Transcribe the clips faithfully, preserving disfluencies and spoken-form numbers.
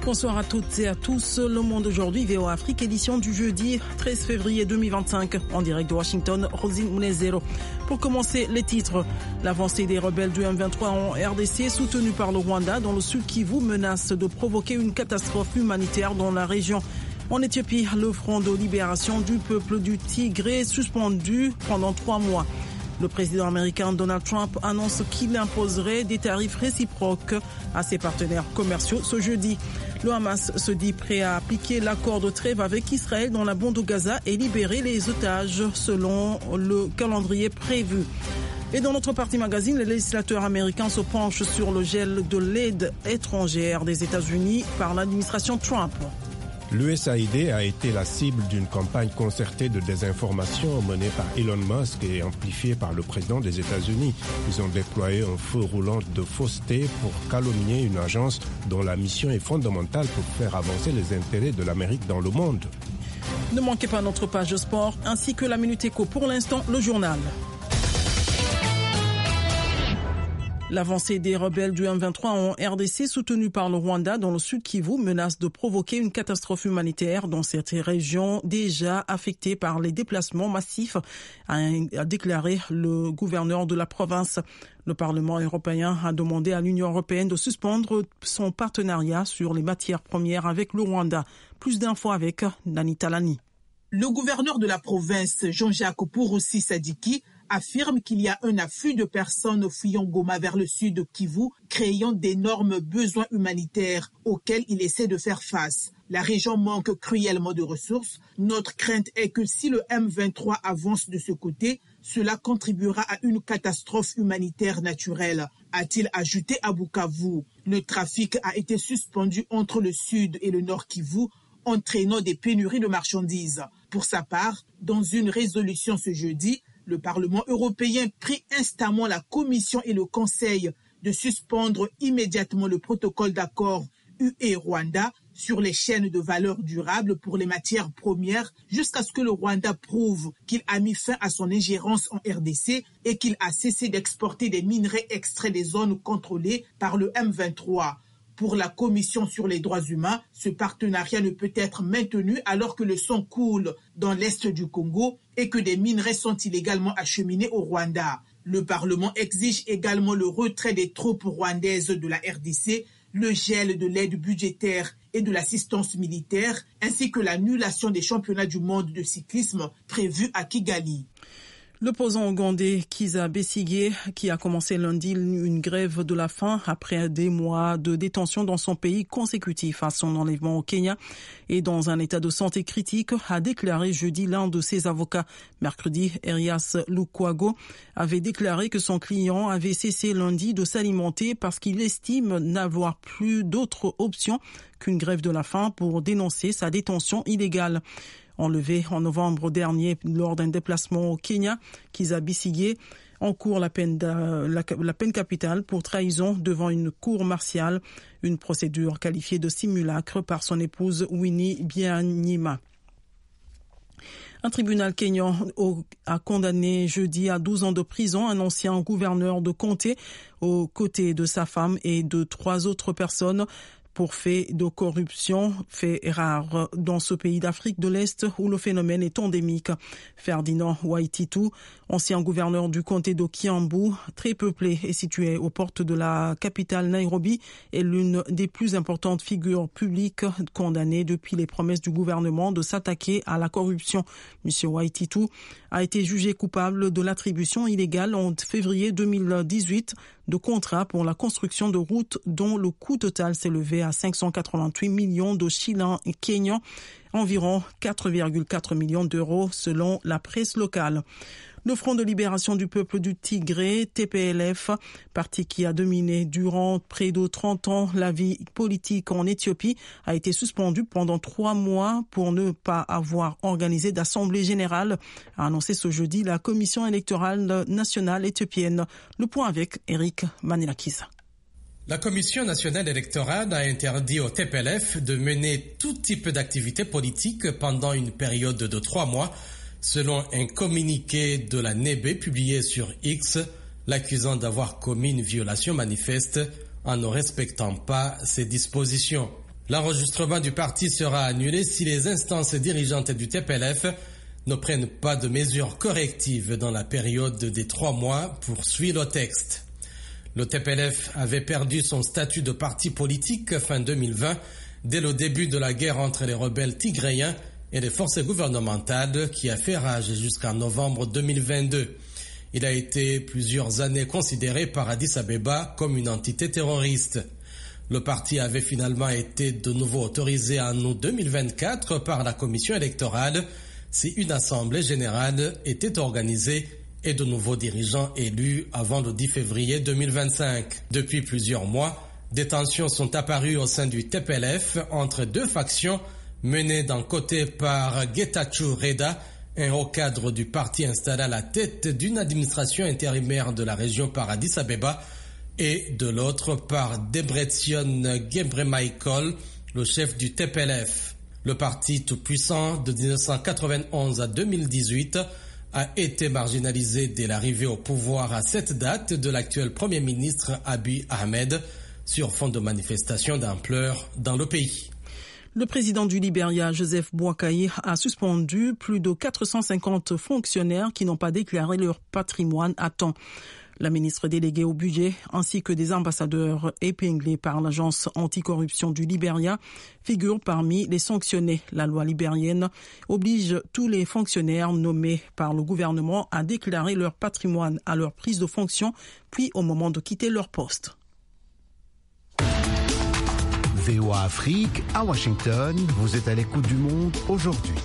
Bonsoir à toutes et à tous. Le Monde aujourd'hui, V O Afrique, édition du jeudi treize février deux mille vingt-cinq. En direct de Washington, Rosine Munezero. Pour commencer, les titres. L'avancée des rebelles du M vingt-trois en R D C, soutenue par le Rwanda, dans le sud Kivu, menace de provoquer une catastrophe humanitaire dans la région. En Éthiopie, le front de libération du peuple du Tigré suspendu pendant trois mois. Le président américain Donald Trump annonce qu'il imposerait des tarifs réciproques à ses partenaires commerciaux ce jeudi. Le Hamas se dit prêt à appliquer l'accord de trêve avec Israël dans la bande de Gaza et libérer les otages selon le calendrier prévu. Et dans notre partie magazine, les législateurs américains se penchent sur le gel de l'aide étrangère des États-Unis par l'administration Trump. L'U S A I D a été la cible d'une campagne concertée de désinformation menée par Elon Musk et amplifiée par le président des États-Unis. Ils ont déployé un feu roulant de fausseté pour calomnier une agence dont la mission est fondamentale pour faire avancer les intérêts de l'Amérique dans le monde. Ne manquez pas notre page sport ainsi que la Minute Éco. Pour l'instant, le journal. L'avancée des rebelles du M vingt-trois en R D C, soutenue par le Rwanda dans le sud Kivu, menace de provoquer une catastrophe humanitaire dans cette région déjà affectée par les déplacements massifs, a déclaré le gouverneur de la province. Le Parlement européen a demandé à l'Union européenne de suspendre son partenariat sur les matières premières avec le Rwanda. Plus d'infos avec Nani Talani. Le gouverneur de la province, Jean-Jacques Pouroussi Sadiki, affirme qu'il y a un afflux de personnes fuyant Goma vers le sud de Kivu, créant d'énormes besoins humanitaires auxquels il essaie de faire face. La région manque cruellement de ressources. Notre crainte est que si le M vingt-trois avance de ce côté, cela contribuera à une catastrophe humanitaire naturelle, a-t-il ajouté à Bukavu. Le trafic a été suspendu entre le sud et le nord Kivu, entraînant des pénuries de marchandises. Pour sa part, dans une résolution ce jeudi, le Parlement européen prie instamment la Commission et le Conseil de suspendre immédiatement le protocole d'accord U E-Rwanda sur les chaînes de valeur durable pour les matières premières jusqu'à ce que le Rwanda prouve qu'il a mis fin à son ingérence en R D C et qu'il a cessé d'exporter des minerais extraits des zones contrôlées par le M vingt-trois. Pour la Commission sur les droits humains, ce partenariat ne peut être maintenu alors que le sang coule dans l'est du Congo et que des minerais sont illégalement acheminés au Rwanda. Le Parlement exige également le retrait des troupes rwandaises de la R D C, le gel de l'aide budgétaire et de l'assistance militaire, ainsi que l'annulation des championnats du monde de cyclisme prévus à Kigali. L'opposant ougandais Kizza Besigye, qui a commencé lundi une grève de la faim après des mois de détention dans son pays consécutif à son enlèvement au Kenya et dans un état de santé critique, a déclaré jeudi l'un de ses avocats. Mercredi, Erias Lukwago avait déclaré que son client avait cessé lundi de s'alimenter parce qu'il estime n'avoir plus d'autre option qu'une grève de la faim pour dénoncer sa détention illégale. Enlevé en novembre dernier lors d'un déplacement au Kenya, Kizza Besigye encourt la peine, de, la, la peine capitale pour trahison devant une cour martiale, une procédure qualifiée de simulacre par son épouse Winnie Byanyima. Un tribunal kényan a condamné jeudi à douze ans de prison un ancien gouverneur de comté aux côtés de sa femme et de trois autres personnes pour faits de corruption, fait rare dans ce pays d'Afrique de l'Est où le phénomène est endémique. Ferdinand Waititu, ancien gouverneur du comté de Kiambu, très peuplé et situé aux portes de la capitale Nairobi, est l'une des plus importantes figures publiques condamnées depuis les promesses du gouvernement de s'attaquer à la corruption. Monsieur Waititu a été jugé coupable de l'attribution illégale en février deux mille dix-huit de contrats pour la construction de routes dont le coût total s'élevait à cinq cent quatre-vingt-huit millions de shillings kenyans, environ quatre virgule quatre millions d'euros selon la presse locale. Le Front de libération du peuple du Tigré, T P L F, parti qui a dominé durant près de trente ans la vie politique en Éthiopie, a été suspendu pendant trois mois pour ne pas avoir organisé d'assemblée générale, a annoncé ce jeudi la Commission électorale nationale éthiopienne. Le point avec Eric Manilakis. La Commission nationale électorale a interdit au T P L F de mener tout type d'activité politique pendant une période de trois mois, selon un communiqué de la N E B publié sur X, l'accusant d'avoir commis une violation manifeste en ne respectant pas ces dispositions. L'enregistrement du parti sera annulé si les instances dirigeantes du T P L F ne prennent pas de mesures correctives dans la période des trois mois, poursuit le texte. Le T P L F avait perdu son statut de parti politique fin deux mille vingt, dès le début de la guerre entre les rebelles tigréens et les forces gouvernementales qui a fait rage jusqu'en novembre deux mille vingt-deux. Il a été plusieurs années considéré par Addis Abeba comme une entité terroriste. Le parti avait finalement été de nouveau autorisé en août deux mille vingt-quatre par la commission électorale si une assemblée générale était organisée et de nouveaux dirigeants élus avant le dix février deux mille vingt-cinq. Depuis plusieurs mois, des tensions sont apparues au sein du T P L F entre deux factions menées d'un côté par Getachew Reda, un haut cadre du parti installé à la tête d'une administration intérimaire de la région par Addis Abeba, et de l'autre par Debretsion Gebremichael, le chef du T P L F. Le parti tout-puissant de dix-neuf cent quatre-vingt-onze à deux mille dix-huit a été marginalisé dès l'arrivée au pouvoir à cette date de l'actuel Premier ministre Abiy Ahmed sur fond de manifestations d'ampleur dans le pays. Le président du Libéria, Joseph Boakai, a suspendu plus de quatre cent cinquante fonctionnaires qui n'ont pas déclaré leur patrimoine à temps. La ministre déléguée au budget ainsi que des ambassadeurs épinglés par l'agence anticorruption du Libéria figurent parmi les sanctionnés. La loi libérienne oblige tous les fonctionnaires nommés par le gouvernement à déclarer leur patrimoine à leur prise de fonction, puis au moment de quitter leur poste. V O A Afrique, à Washington, vous êtes à l'écoute du monde aujourd'hui.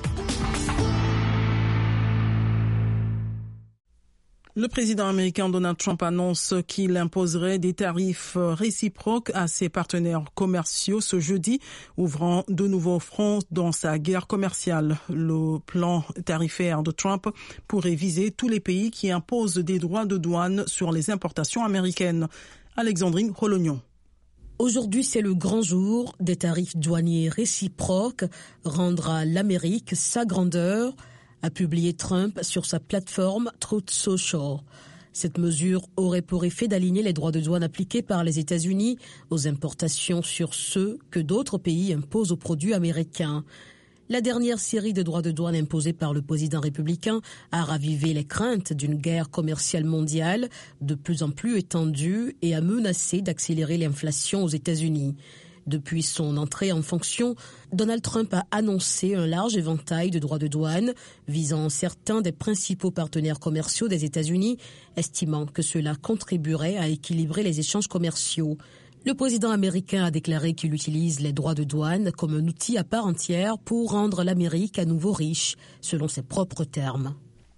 Le président américain Donald Trump annonce qu'il imposerait des tarifs réciproques à ses partenaires commerciaux ce jeudi, ouvrant de nouveaux fronts dans sa guerre commerciale. Le plan tarifaire de Trump pourrait viser tous les pays qui imposent des droits de douane sur les importations américaines. Alexandrine Rolognon. Aujourd'hui, c'est le grand jour des tarifs douaniers réciproques, rendre à l'Amérique sa grandeur, a publié Trump sur sa plateforme Truth Social. Cette mesure aurait pour effet d'aligner les droits de douane appliqués par les États-Unis aux importations sur ceux que d'autres pays imposent aux produits américains. La dernière série de droits de douane imposés par le président républicain a ravivé les craintes d'une guerre commerciale mondiale de plus en plus étendue et a menacé d'accélérer l'inflation aux États-Unis. Depuis son entrée en fonction, Donald Trump a annoncé un large éventail de droits de douane visant certains des principaux partenaires commerciaux des États-Unis, estimant que cela contribuerait à équilibrer les échanges commerciaux. Le président américain a déclaré qu'il utilise les droits de douane comme un outil à part entière pour rendre l'Amérique à nouveau riche, selon ses propres termes.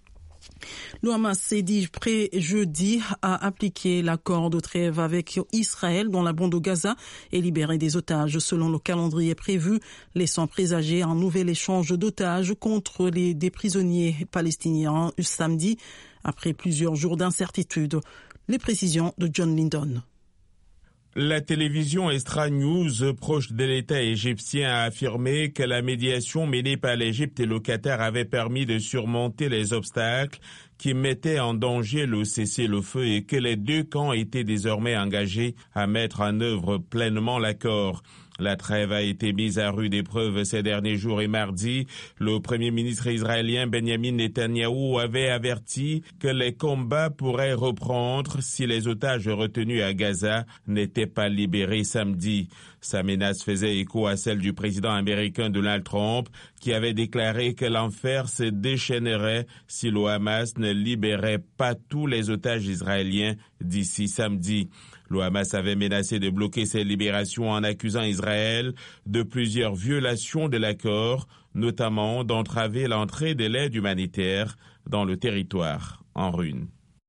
Le Hamas s'est dit prêt jeudi à appliquer l'accord de trêve avec Israël dans la bande de Gaza et libérer des otages selon le calendrier prévu, laissant présager un nouvel échange d'otages contre les, des prisonniers palestiniens samedi, après plusieurs jours d'incertitude. Les précisions de John Lyndon. La télévision Extra News, proche de l'État égyptien, a affirmé que la médiation menée par l'Égypte et le Qatar avait permis de surmonter les obstacles qui mettaient en danger le cessez-le-feu et que les deux camps étaient désormais engagés à mettre en œuvre pleinement l'accord. La trêve a été mise à rude épreuve ces derniers jours et mardi, le premier ministre israélien Benjamin Netanyahou avait averti que les combats pourraient reprendre si les otages retenus à Gaza n'étaient pas libérés samedi. Sa menace faisait écho à celle du président américain Donald Trump, qui avait déclaré que l'enfer se déchaînerait si le Hamas ne libérait pas tous les otages israéliens d'ici samedi. Le Hamas avait menacé de bloquer ces libérations en accusant Israël de plusieurs violations de l'accord, notamment d'entraver l'entrée de l'aide humanitaire dans le territoire en ruine.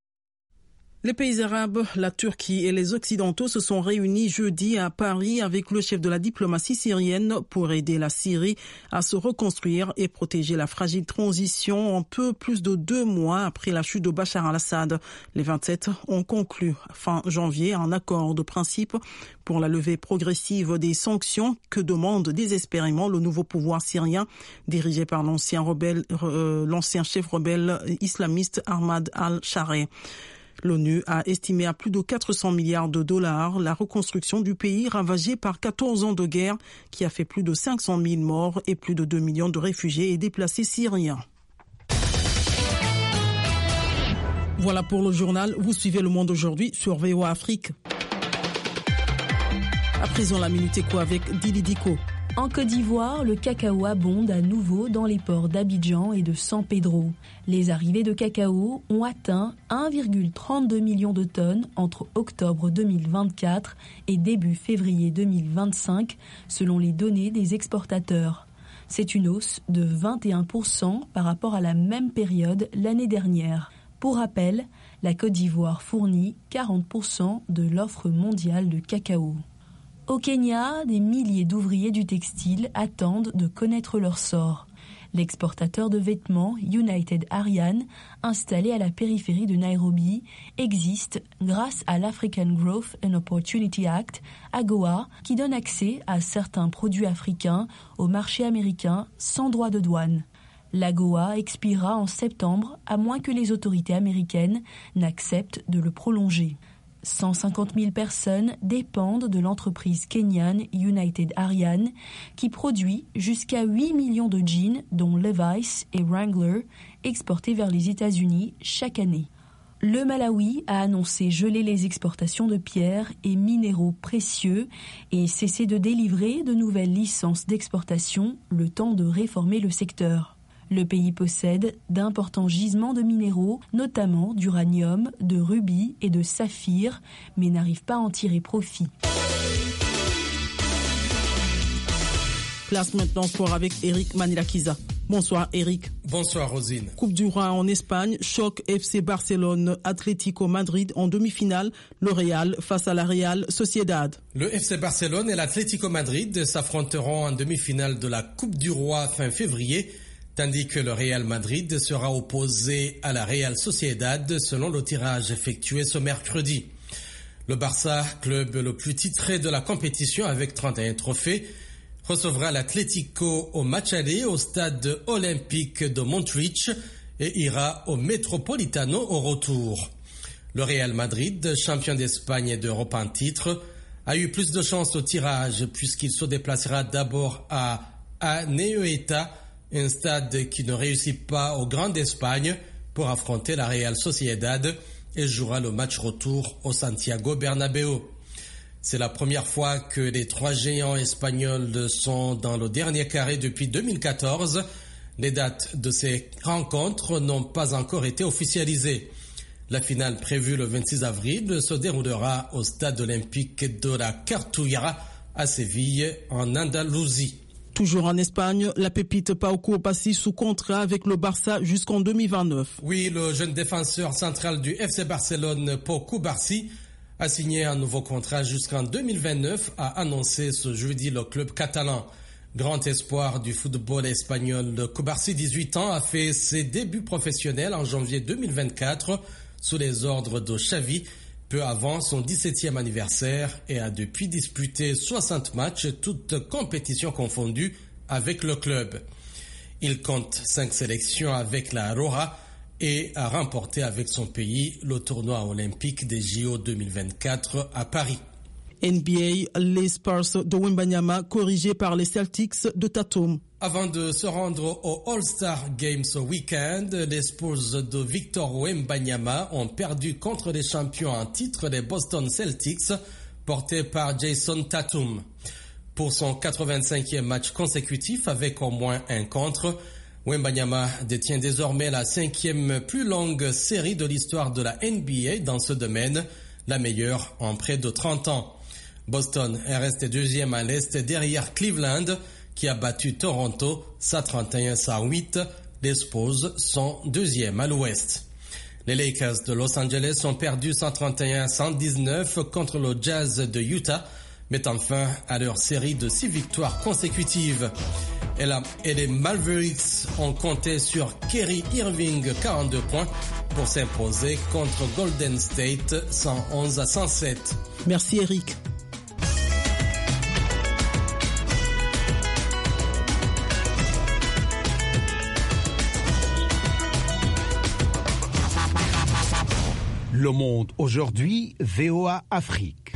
Les pays arabes, la Turquie et les Occidentaux se sont réunis jeudi à Paris avec le chef de la diplomatie syrienne pour aider la Syrie à se reconstruire et protéger la fragile transition un peu plus de deux mois après la chute de Bachar al-Assad. Les vingt-sept ont conclu fin janvier un accord de principe pour la levée progressive des sanctions que demande désespérément le nouveau pouvoir syrien dirigé par l'ancien rebelle, euh, l'ancien chef rebelle islamiste Ahmad al-Shara. L'ONU a estimé à plus de quatre cents milliards de dollars la reconstruction du pays ravagé par quatorze ans de guerre qui a fait plus de cinq cent mille morts et plus de deux millions de réfugiés et déplacés syriens. Voilà pour le journal. Vous suivez Le Monde aujourd'hui sur V O A Afrique. À présent, la Minute Éco avec Dili Diko. En Côte d'Ivoire, le cacao abonde à nouveau dans les ports d'Abidjan et de San Pedro. Les arrivées de cacao ont atteint un virgule trente-deux million de tonnes entre octobre deux mille vingt-quatre et début février deux mille vingt-cinq, selon les données des exportateurs. C'est une hausse de vingt et un pour cent par rapport à la même période l'année dernière. Pour rappel, la Côte d'Ivoire fournit quarante pour cent de l'offre mondiale de cacao. Au Kenya, des milliers d'ouvriers du textile attendent de connaître leur sort. L'exportateur de vêtements United Aryan, installé à la périphérie de Nairobi, existe grâce à l'African Growth and Opportunity Act, AGOA, qui donne accès à certains produits africains au marché américain sans droit de douane. L'AGOA expirera en septembre, à moins que les autorités américaines n'acceptent de le prolonger. cent cinquante mille personnes dépendent de l'entreprise kenyane United Aryan qui produit jusqu'à huit millions de jeans dont Levi's et Wrangler exportés vers les États-Unis chaque année. Le Malawi a annoncé geler les exportations de pierres et minéraux précieux et cesser de délivrer de nouvelles licences d'exportation le temps de réformer le secteur. Le pays possède d'importants gisements de minéraux, notamment d'uranium, de rubis et de saphir, mais n'arrive pas à en tirer profit. Place maintenant sport avec Eric Manilakiza. Bonsoir Eric. Bonsoir Rosine. Coupe du Roi en Espagne, choc F C Barcelone, Atlético Madrid en demi-finale, le Real face à la Real Sociedad. Le F C Barcelone et l'Atlético Madrid s'affronteront en demi-finale de la Coupe du Roi fin février, tandis que le Real Madrid sera opposé à la Real Sociedad selon le tirage effectué ce mercredi. Le Barça, club le plus titré de la compétition avec trente et un trophées, recevra l'Atlético au match aller au stade olympique de Montjuïc et ira au Metropolitano au retour. Le Real Madrid, champion d'Espagne et d'Europe en titre, a eu plus de chance au tirage puisqu'il se déplacera d'abord à Anoeta, un stade qui ne réussit pas au Grand d'Espagne, pour affronter la Real Sociedad et jouera le match retour au Santiago Bernabéu. C'est la première fois que les trois géants espagnols sont dans le dernier carré depuis deux mille quatorze. Les dates de ces rencontres n'ont pas encore été officialisées. La finale prévue le vingt-six avril se déroulera au stade olympique de la Cartuja à Séville, en Andalousie. Toujours en Espagne, la pépite Pau Cubarsí sous contrat avec le Barça jusqu'en deux mille vingt-neuf. Oui, le jeune défenseur central du F C Barcelone, Pau Cubarsí, a signé un nouveau contrat jusqu'en deux mille vingt-neuf, a annoncé ce jeudi le club catalan. Grand espoir du football espagnol, Cubarsí, dix-huit ans, a fait ses débuts professionnels en janvier deux mille vingt-quatre sous les ordres de Xavi, peu avant son dix-septième anniversaire, et a depuis disputé soixante matchs, toutes compétitions confondues, avec le club. Il compte cinq sélections avec la Roja et a remporté avec son pays le tournoi olympique des J O deux mille vingt-quatre à Paris. N B A, les Spurs de Wembanyama corrigés par les Celtics de Tatum. Avant de se rendre au All-Star Games ce week-end, les Spurs de Victor Wembanyama ont perdu contre les champions en titre, les Boston Celtics, portés par Jason Tatum. Pour son quatre-vingt-cinquième match consécutif avec au moins un contre, Wembanyama détient désormais la cinquième plus longue série de l'histoire de la N B A dans ce domaine, la meilleure en près de trente ans. Boston est resté deuxième à l'Est derrière Cleveland, qui a battu Toronto cent trente et un à cent huit. Les Spurs sont deuxième à l'Ouest. Les Lakers de Los Angeles ont perdu cent trente et un à cent dix-neuf contre le Jazz de Utah, mettant fin à leur série de six victoires consécutives. Et, la, et les Mavericks ont compté sur Kyrie Irving, quarante-deux points, pour s'imposer contre Golden State cent onze à cent sept. Merci Eric. Le Monde aujourd'hui, V O A Afrique.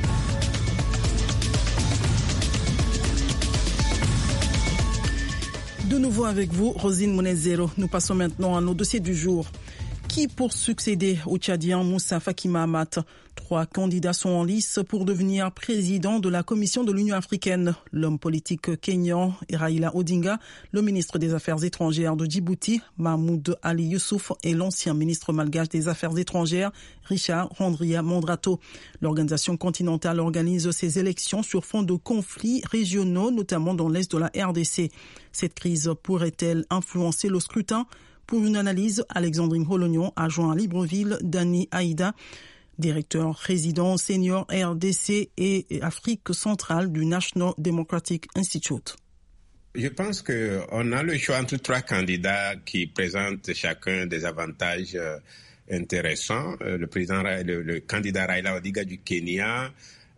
De nouveau avec vous, Rosine Monezero. Nous passons maintenant à nos dossiers du jour. Qui pour succéder au Tchadien Moussa Faki Mahamat? Trois candidats sont en lice pour devenir président de la Commission de l'Union africaine. L'homme politique kényan Raila Odinga, le ministre des Affaires étrangères de Djibouti, Mahmoud Ali Youssouf, et l'ancien ministre malgache des Affaires étrangères, Richard Randria Mondrato. L'organisation continentale organise ces élections sur fond de conflits régionaux, notamment dans l'est de la R D C. Cette crise pourrait-elle influencer le scrutin? Pour une analyse, Alexandrine Holognon a joint à Libreville Dani Aïda, directeur résident senior R D C et Afrique centrale du National Democratic Institute. Je pense qu'on a le choix entre trois candidats qui présentent chacun des avantages intéressants. Le, président, le, le candidat Raila Odinga du Kenya,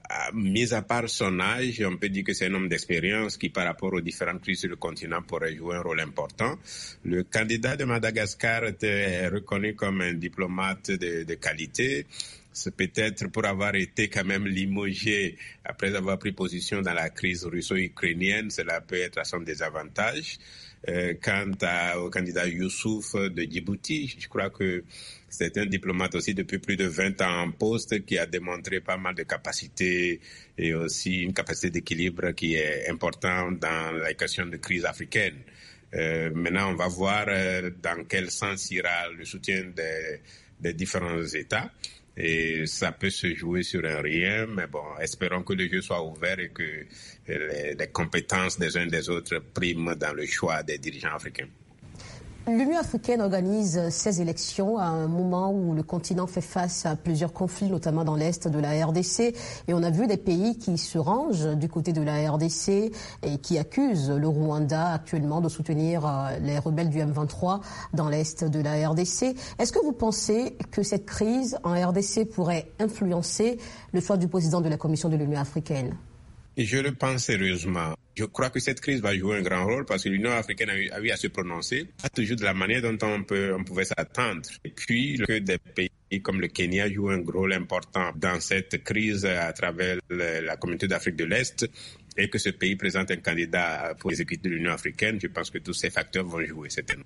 mis à part son âge, on peut dire que c'est un homme d'expérience qui, par rapport aux différentes crises sur le continent, pourrait jouer un rôle important. Le candidat de Madagascar était reconnu comme un diplomate de, de qualité. C'est peut-être pour avoir été quand même limogé après avoir pris position dans la crise russo-ukrainienne, cela peut être à son désavantage. Euh, quant à, au candidat Youssouf de Djibouti, je crois que c'est un diplomate aussi depuis plus de vingt ans en poste qui a démontré pas mal de capacités et aussi une capacité d'équilibre qui est importante dans la question de crise africaine. Euh, maintenant, on va voir euh, dans quel sens ira le soutien des, des différents États. Et ça peut se jouer sur un rien, mais bon, espérons que le jeu soit ouvert et que les, les compétences des uns des autres priment dans le choix des dirigeants africains. L'Union africaine organise ces élections à un moment où le continent fait face à plusieurs conflits, notamment dans l'est de la R D C. Et on a vu des pays qui se rangent du côté de la R D C et qui accusent le Rwanda actuellement de soutenir les rebelles du M vingt-trois dans l'est de la R D C. Est-ce que vous pensez que cette crise en R D C pourrait influencer le choix du président de la Commission de l'Union africaine? Et je le pense sérieusement. Je crois que cette crise va jouer un grand rôle parce que l'Union africaine a eu, a eu à se prononcer, pas toujours de la manière dont on, peut, on pouvait s'attendre. Et puis, que des pays comme le Kenya jouent un rôle important dans cette crise à travers le, la communauté d'Afrique de l'Est et que ce pays présente un candidat pour l'exécutif de l'Union africaine, je pense que tous ces facteurs vont jouer certainement.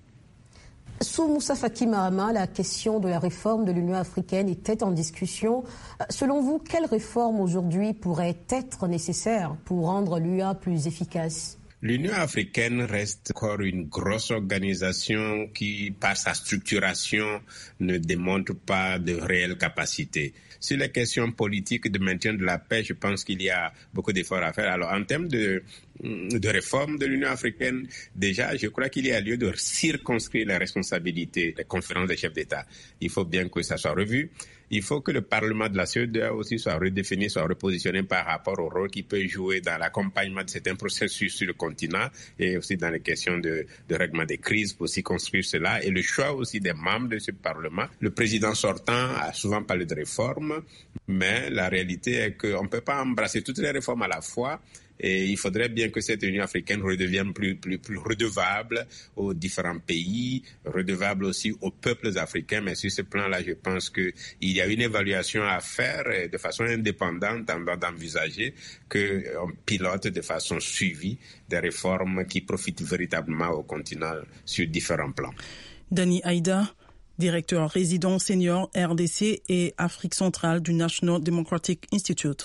Sous Moussa Faki Mahamat, la question de la réforme de l'Union africaine était en discussion. Selon vous, quelle réforme aujourd'hui pourrait être nécessaire pour rendre l'U A plus efficace? L'Union africaine reste encore une grosse organisation qui, par sa structuration, ne démontre pas de réelle capacité. Sur les questions politiques de maintien de la paix, je pense qu'il y a beaucoup d'efforts à faire. Alors, en termes de, de réforme de l'Union africaine, déjà, je crois qu'il y a lieu de circonscrire les responsabilités des conférences des chefs d'État. Il faut bien que ça soit revu. Il faut que le Parlement de la C E D E A O aussi soit redéfini, soit repositionné par rapport au rôle qu'il peut jouer dans l'accompagnement de certains processus sur le continent et aussi dans les questions de, de règlement des crises pour circonscrire cela et le choix aussi des membres de ce Parlement. Le président sortant a souvent parlé de réformes, mais la réalité est qu'on ne peut pas embrasser toutes les réformes à la fois. Et il faudrait bien que cette Union africaine redevienne plus, plus, plus redevable aux différents pays, redevable aussi aux peuples africains. Mais sur ce plan-là, je pense qu'il y a une évaluation à faire de façon indépendante avant d'envisager qu'on pilote de façon suivie des réformes qui profitent véritablement au continent sur différents plans. Dani Aïda, directeur résident senior R D C et Afrique centrale du National Democratic Institute.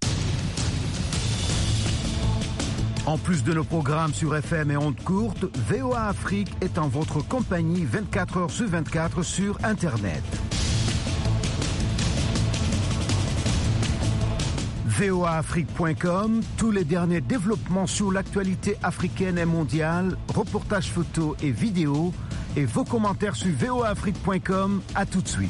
En plus de nos programmes sur F M et ondes courtes, V O A Afrique est en votre compagnie vingt-quatre heures sur vingt-quatre sur Internet. V O A Afrique point com, tous les derniers développements sur l'actualité africaine et mondiale, reportages photos et vidéos, et vos commentaires sur V O A Afrique point com. À tout de suite.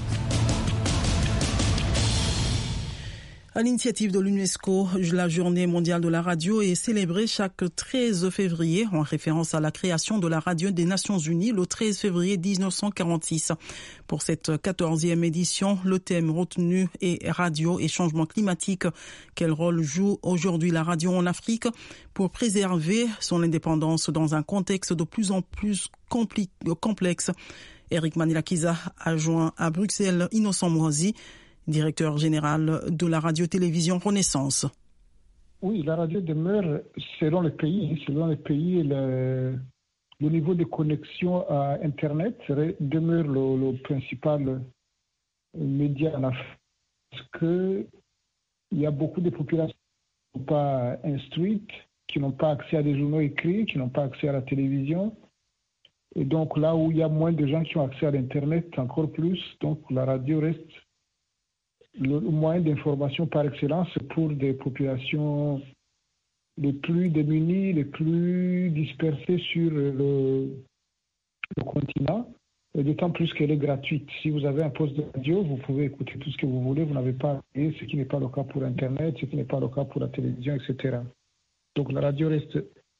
À l'initiative de l'UNESCO, la Journée mondiale de la radio est célébrée chaque treize février en référence à la création de la radio des Nations Unies le treize février dix-neuf cent quarante-six. Pour cette quatorzième édition, le thème retenu est radio et changement climatique. Quel rôle joue aujourd'hui la radio en Afrique pour préserver son indépendance dans un contexte de plus en plus compli- complexe? Eric Manilakiza a joint à Bruxelles Innocent Moisi, directeur général de la radio-télévision Renaissance. Oui, la radio demeure, selon les pays, selon les pays, le, le niveau de connexion à Internet demeure le, le principal média en Afrique. Parce qu'il y a beaucoup de populations qui ne sont pas instruites, qui n'ont pas accès à des journaux écrits, qui n'ont pas accès à la télévision. Et donc là où il y a moins de gens qui ont accès à l'Internet, encore plus, donc la radio reste le moyen d'information par excellence pour des populations les plus démunies, les plus dispersées sur le, le continent, et d'autant plus qu'elle est gratuite. Si vous avez un poste de radio, vous pouvez écouter tout ce que vous voulez, vous n'avez pas à payer, ce qui n'est pas le cas pour Internet, ce qui n'est pas le cas pour la télévision, et cetera. Donc la radio reste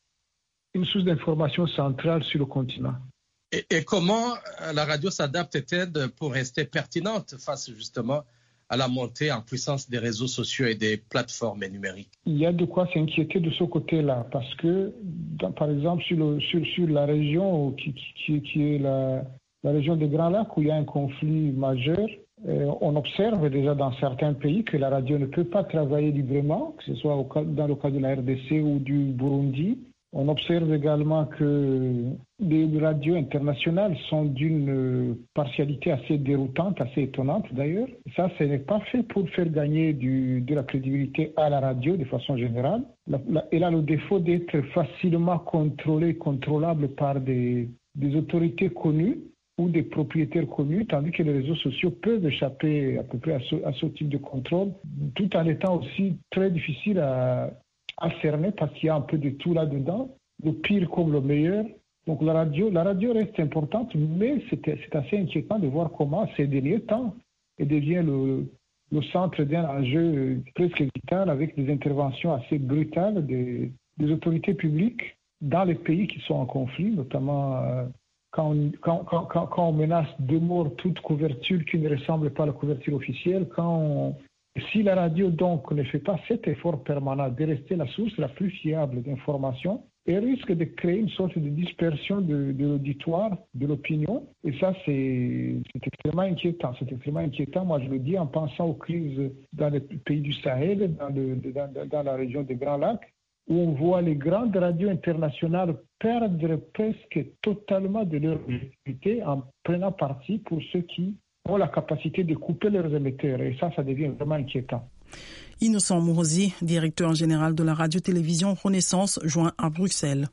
une source d'information centrale sur le continent. Et, et comment la radio s'adapte-t-elle pour rester pertinente face justement à la montée en puissance des réseaux sociaux et des plateformes numériques? Il y a de quoi s'inquiéter de ce côté-là, parce que, dans, par exemple, sur, le, sur, sur la région qui, qui, qui est la, la région des Grands Lacs, où il y a un conflit majeur, euh, on observe déjà dans certains pays que la radio ne peut pas travailler librement, que ce soit au cas, dans le cas de la R D C ou du Burundi. On observe également que les radios internationales sont d'une partialité assez déroutante, assez étonnante d'ailleurs. Ça, ce n'est pas fait pour faire gagner du, de la crédibilité à la radio de façon générale. La, la, elle a le défaut d'être facilement contrôlée, contrôlable par des, des autorités connues ou des propriétaires connus, tandis que les réseaux sociaux peuvent échapper à peu près à ce, à ce type de contrôle, tout en étant aussi très difficile à à cerner parce qu'il y a un peu de tout là-dedans, le pire comme le meilleur. Donc la radio, la radio reste importante, mais c'est, c'est assez inquiétant de voir comment ces derniers temps elle devient le, le centre d'un enjeu presque vital avec des interventions assez brutales des, des autorités publiques dans les pays qui sont en conflit, notamment euh, quand, on, quand, quand, quand on menace de mort toute couverture qui ne ressemble pas à la couverture officielle, quand on Si la radio, donc, ne fait pas cet effort permanent de rester la source la plus fiable d'information, elle risque de créer une sorte de dispersion de, de l'auditoire, de l'opinion. Et ça, c'est, c'est extrêmement inquiétant. C'est extrêmement inquiétant. Moi, je le dis en pensant aux crises dans les pays du Sahel, dans, le, dans, dans la région des Grands Lacs, où on voit les grandes radios internationales perdre presque totalement de leur utilité en prenant parti pour ceux qui ont la capacité de couper leurs émetteurs. Et ça, ça devient vraiment inquiétant. Innocent Mourouzi, directeur général de la radio-télévision Renaissance, joint à Bruxelles.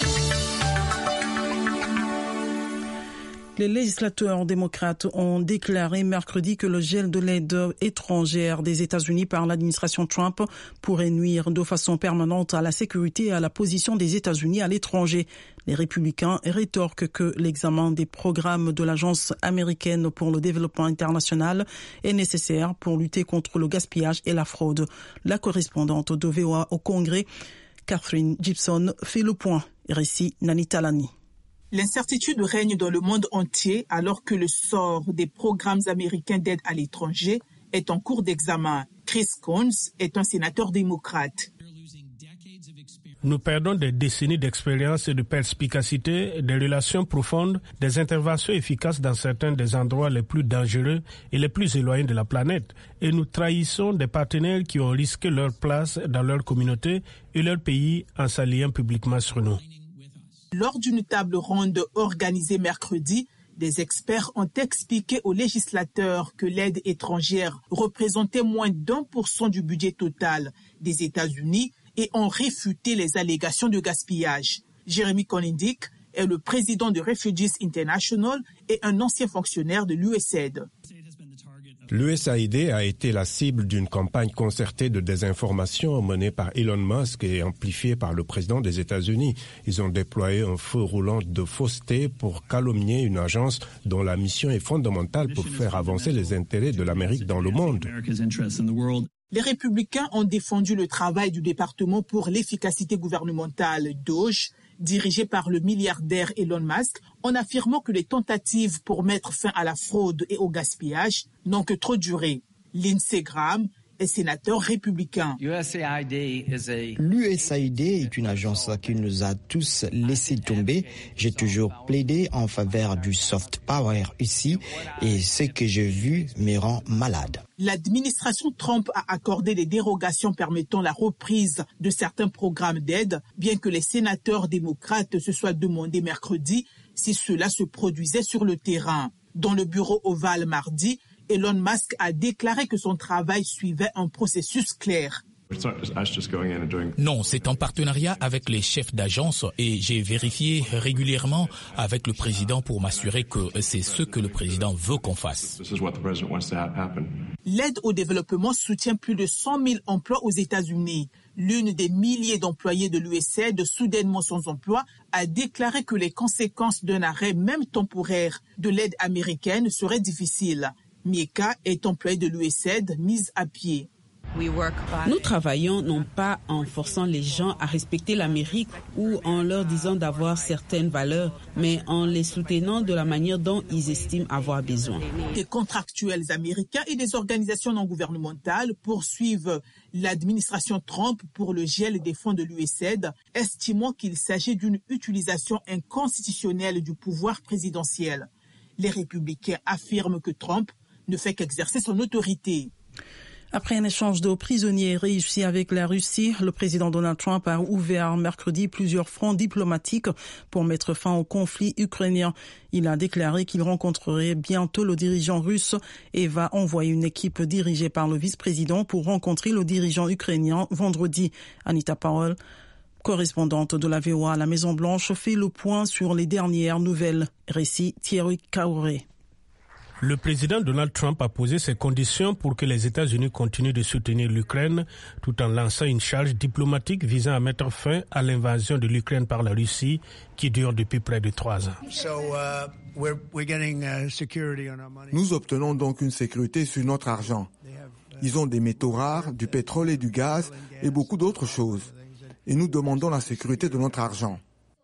Les législateurs démocrates ont déclaré mercredi que le gel de l'aide étrangère des États-Unis par l'administration Trump pourrait nuire de façon permanente à la sécurité et à la position des États-Unis à l'étranger. Les républicains rétorquent que l'examen des programmes de l'Agence américaine pour le développement international est nécessaire pour lutter contre le gaspillage et la fraude. La correspondante de V O A au Congrès, Catherine Gibson, fait le point. Récit Nani Talani. L'incertitude règne dans le monde entier alors que le sort des programmes américains d'aide à l'étranger est en cours d'examen. Chris Coons est un sénateur démocrate. Nous perdons des décennies d'expérience et de perspicacité, des relations profondes, des interventions efficaces dans certains des endroits les plus dangereux et les plus éloignés de la planète. Et nous trahissons des partenaires qui ont risqué leur place dans leur communauté et leur pays en s'alliant publiquement sur nous. Lors d'une table ronde organisée mercredi, des experts ont expliqué aux législateurs que l'aide étrangère représentait moins d'un pour cent du budget total des États-Unis et ont réfuté les allégations de gaspillage. Jeremy Konindick est le président de Refugees International et un ancien fonctionnaire de l'U S A I D. L'U S A I D a été la cible d'une campagne concertée de désinformation menée par Elon Musk et amplifiée par le président des États-Unis. Ils ont déployé un feu roulant de fausseté pour calomnier une agence dont la mission est fondamentale pour faire avancer les intérêts de l'Amérique dans le monde. Les républicains ont défendu le travail du département pour l'efficacité gouvernementale D O G E, dirigé par le milliardaire Elon Musk, en affirmant que les tentatives pour mettre fin à la fraude et au gaspillage n'ont que trop duré. Lindsey Graham est sénateur républicain. L'U S A I D est une agence qui nous a tous laissé tomber. J'ai toujours plaidé en faveur du soft power ici et ce que j'ai vu me rend malade. L'administration Trump a accordé des dérogations permettant la reprise de certains programmes d'aide, bien que les sénateurs démocrates se soient demandé mercredi si cela se produisait sur le terrain. Dans le bureau ovale mardi, Elon Musk a déclaré que son travail suivait un processus clair. Non, c'est en partenariat avec les chefs d'agence et j'ai vérifié régulièrement avec le président pour m'assurer que c'est ce que le président veut qu'on fasse. L'aide au développement soutient plus de cent mille emplois aux États-Unis. L'une des milliers d'employés de l'U S A I D, soudainement sans emploi, a déclaré que les conséquences d'un arrêt, même temporaire, de l'aide américaine seraient difficiles. Mieka est employée de l'U S A I D mise à pied. Nous travaillons non pas en forçant les gens à respecter l'Amérique ou en leur disant d'avoir certaines valeurs, mais en les soutenant de la manière dont ils estiment avoir besoin. Des contractuels américains et des organisations non gouvernementales poursuivent l'administration Trump pour le gel des fonds de l'U S A I D, estimant qu'il s'agit d'une utilisation inconstitutionnelle du pouvoir présidentiel. Les républicains affirment que Trump ne fait qu'exercer son autorité. Après un échange de prisonniers réussi avec la Russie, le président Donald Trump a ouvert mercredi plusieurs fronts diplomatiques pour mettre fin au conflit ukrainien. Il a déclaré qu'il rencontrerait bientôt le dirigeant russe et va envoyer une équipe dirigée par le vice-président pour rencontrer le dirigeant ukrainien vendredi. Anita Powell, correspondante de la V O A à la Maison-Blanche, fait le point sur les dernières nouvelles. Récit Thierry Kaoré. Le président Donald Trump a posé ses conditions pour que les États-Unis continuent de soutenir l'Ukraine, tout en lançant une charge diplomatique visant à mettre fin à l'invasion de l'Ukraine par la Russie, qui dure depuis près de trois ans. Nous obtenons donc une sécurité sur notre argent. Ils ont des métaux rares, du pétrole et du gaz, et beaucoup d'autres choses. Et nous demandons la sécurité de notre argent.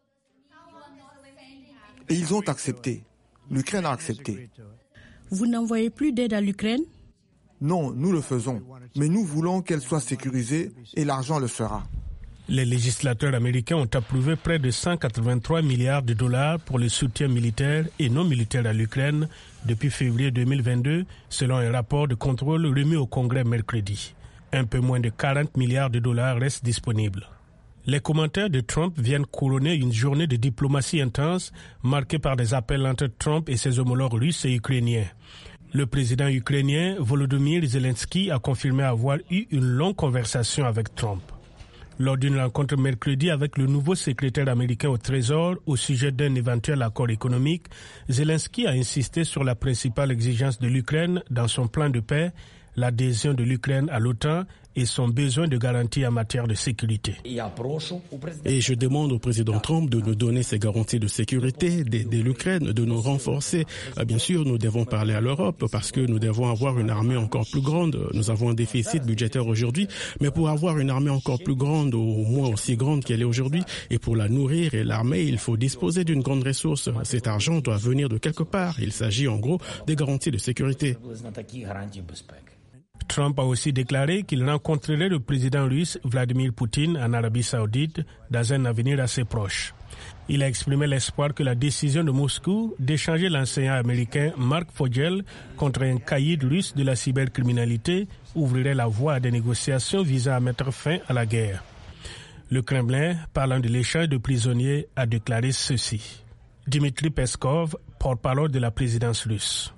Et ils ont accepté. L'Ukraine a accepté. Vous n'envoyez plus d'aide à l'Ukraine? Non, nous le faisons. Mais nous voulons qu'elle soit sécurisée et l'argent le sera. Les législateurs américains ont approuvé près de cent quatre-vingt-trois milliards de dollars pour le soutien militaire et non militaire à l'Ukraine depuis février deux mille vingt-deux, selon un rapport de contrôle remis au Congrès mercredi. Un peu moins de quarante milliards de dollars restent disponibles. Les commentaires de Trump viennent couronner une journée de diplomatie intense marquée par des appels entre Trump et ses homologues russes et ukrainiens. Le président ukrainien Volodymyr Zelensky a confirmé avoir eu une longue conversation avec Trump. Lors d'une rencontre mercredi avec le nouveau secrétaire américain au Trésor au sujet d'un éventuel accord économique, Zelensky a insisté sur la principale exigence de l'Ukraine dans son plan de paix, l'adhésion de l'Ukraine à l'OTAN et son besoin de garanties en matière de sécurité. Et je demande au président Trump de nous donner ces garanties de sécurité, d'aider l'Ukraine, de nous renforcer. Bien sûr, nous devons parler à l'Europe parce que nous devons avoir une armée encore plus grande. Nous avons un déficit budgétaire aujourd'hui, mais pour avoir une armée encore plus grande, au moins aussi grande qu'elle est aujourd'hui, et pour la nourrir et l'armer, il faut disposer d'une grande ressource. Cet argent doit venir de quelque part. Il s'agit en gros des garanties de sécurité. Trump a aussi déclaré qu'il rencontrerait le président russe Vladimir Poutine en Arabie Saoudite dans un avenir assez proche. Il a exprimé l'espoir que la décision de Moscou d'échanger l'enseignant américain Mark Fogel contre un caïd russe de la cybercriminalité ouvrirait la voie à des négociations visant à mettre fin à la guerre. Le Kremlin, parlant de l'échange de prisonniers, a déclaré ceci. Dmitry Peskov, porte-parole de la présidence russe.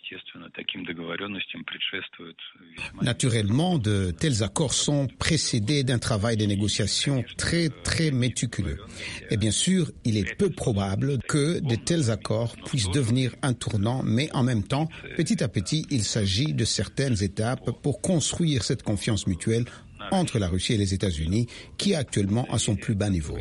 Naturellement, de tels accords sont précédés d'un travail de négociation très, très méticuleux. Et bien sûr, il est peu probable que de tels accords puissent devenir un tournant, mais en même temps, petit à petit, il s'agit de certaines étapes pour construire cette confiance mutuelle entre la Russie et les États-Unis, qui est actuellement à son plus bas niveau.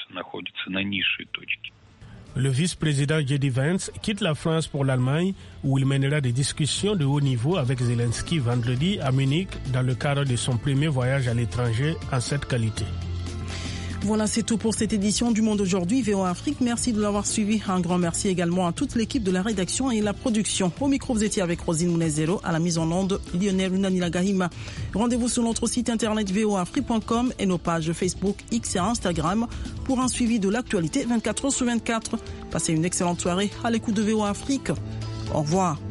Le vice-président J D Vance quitte la France pour l'Allemagne où il mènera des discussions de haut niveau avec Zelensky vendredi à Munich dans le cadre de son premier voyage à l'étranger en cette qualité. Voilà, c'est tout pour cette édition du Monde aujourd'hui, V O A Afrique. Merci de l'avoir suivi. Un grand merci également à toute l'équipe de la rédaction et la production. Au micro, vous étiez avec Rosine Mounezero, à la mise en onde, Lionel Unanila Gahima. Rendez-vous sur notre site internet v o a afrique point com et nos pages Facebook, X et Instagram pour un suivi de l'actualité vingt-quatre heures sur vingt-quatre. Passez une excellente soirée à l'écoute de V O A Afrique. Au revoir.